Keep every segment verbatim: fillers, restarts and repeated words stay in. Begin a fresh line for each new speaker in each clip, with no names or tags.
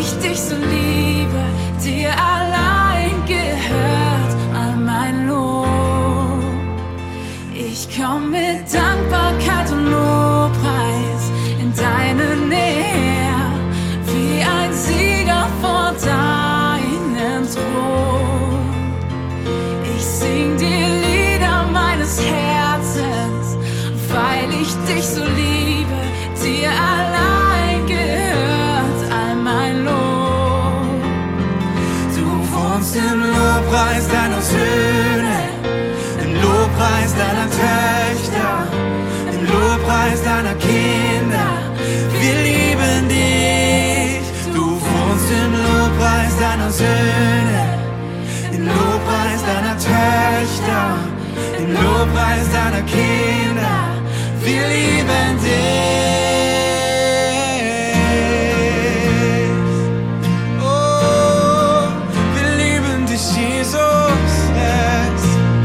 ich dich so liebe, dir allein gehört all mein Lob. Ich komm mit Dankbarkeit und Lobpreis in deine Nähe, wie ein Sieger vor deinem Thron. Ich sing dir Lieder meines Herzens, weil ich dich so liebe, dir allein gehört all mein Lob. Du wohnst im Lobpreis deiner Söhne, im Lobpreis deiner Töchter, im Lobpreis deiner Kinder. Wir lieben dich. Du wohnst im Lobpreis deiner Söhne, im Lobpreis deiner Töchter, im Lobpreis deiner Kinder. Wir lieben dich. Oh, wir lieben dich, Jesus. Yes.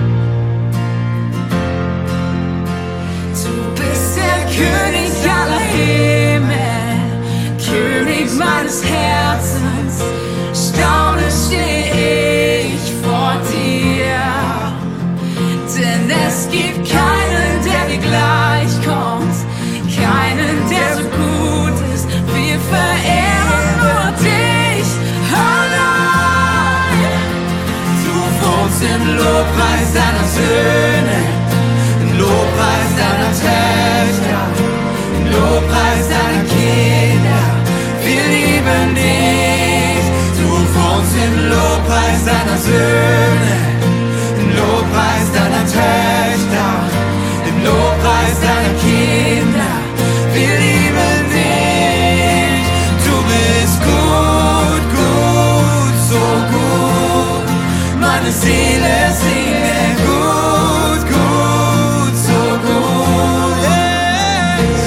Du bist der König aller Himmel, König meines Herzens. Staune steh ich vor dir, denn es gibt keinen, der dir gleichkommt, keinen, der so gut ist. Wir verehren nur dich allein. Du wohnst im Lobpreis deiner Söhne, im Lobpreis deiner Töchter, im Lobpreis deiner Kinder. Wir lieben dich. Du wohnst im Lobpreis deiner Söhne, im Lobpreis deiner Töchter, im Lobpreis deiner Kinder. Wir lieben dich. Du bist gut, gut, so gut. Meine Seele singe gut, gut, so gut. Yes.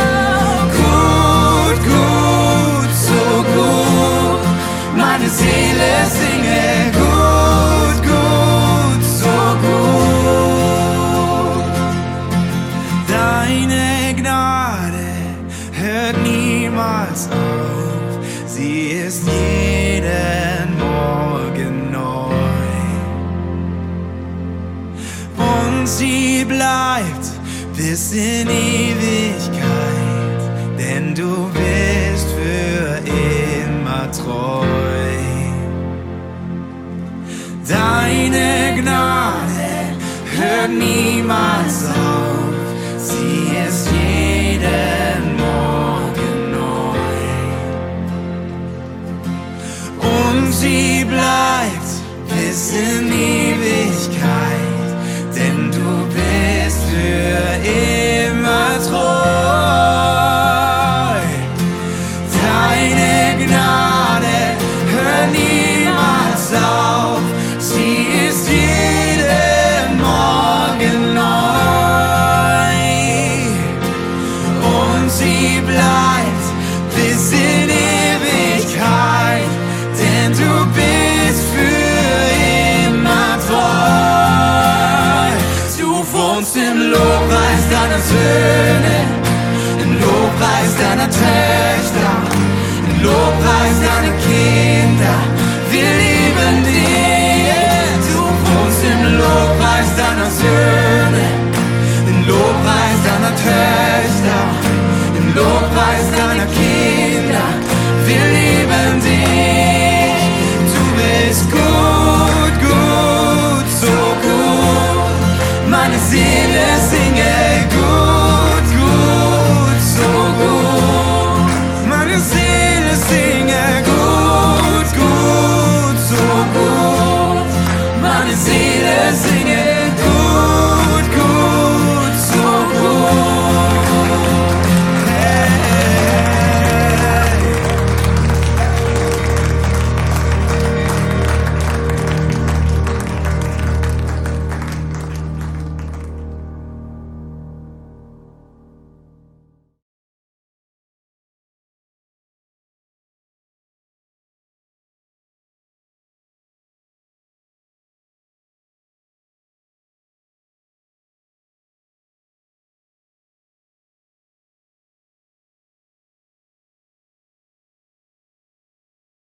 Gut, gut, so gut. Meine Seele singe gut, gut, so gut. Deine Gnade hört niemals auf. Sie ist jeden Morgen neu. Und sie bleibt bis in Ewigkeit, denn du bist für immer treu. Deine Gnade hört niemals auf, sie ist jeden Morgen neu. Und sie bleibt bis in Ewigkeit, denn du bist für immer treu. Deine Gnade hört niemals auf, sie ist jeden Morgen neu. Und sie bleibt bis in Ewigkeit, denn du bist für immer treu. Du wohnst im Lobpreis deiner Söhne, im Lobpreis deiner Töchter,